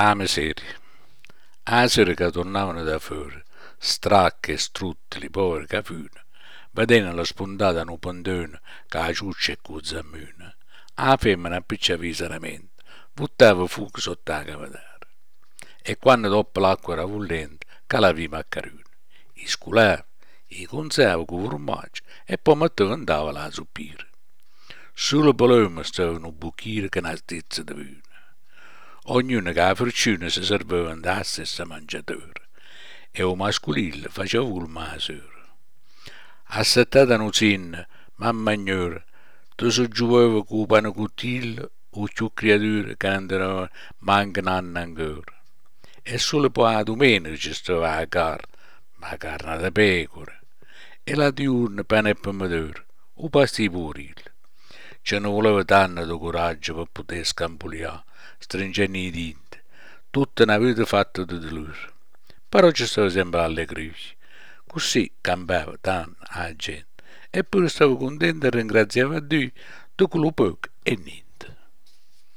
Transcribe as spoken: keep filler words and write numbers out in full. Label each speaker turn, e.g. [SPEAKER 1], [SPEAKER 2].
[SPEAKER 1] Ah, miseria. Ah, sera che tornavano da fuori, stracche e struttili, poveri che furono, vedendo la spuntata in un pontone che la ciuccia e con zammino. La femmina appicciava seriamente, buttava fuoco sotto la cavatara. E quando dopo l'acqua era bollente, che la vima a carone. I sculava, i conserva con formaggio e poi metteva in tavola la soppira. Sulle palome stavano un bucchiere che una stezza di vino. Ognuno che la fortuna si serveva da stessa mangiatura e il masculino faceva il masuro. Assettata in usinna, mamma ignora, tu si gioveva con il panacuttillo o più creature che non te manca nanno ancora. E solo poi la domenica ci stava la carne, ma la carne da pecora, e la diurna pane e pomodoro, o pasti puril. Ce ne voleva tanto di coraggio per poter scampoliare, stringendo i denti, tutta una vita fatta di dolore. Però ci stava sempre allegria. Così cambiava tanto la gente. Eppure stavo contento e ringraziava Dio di quello poco e niente.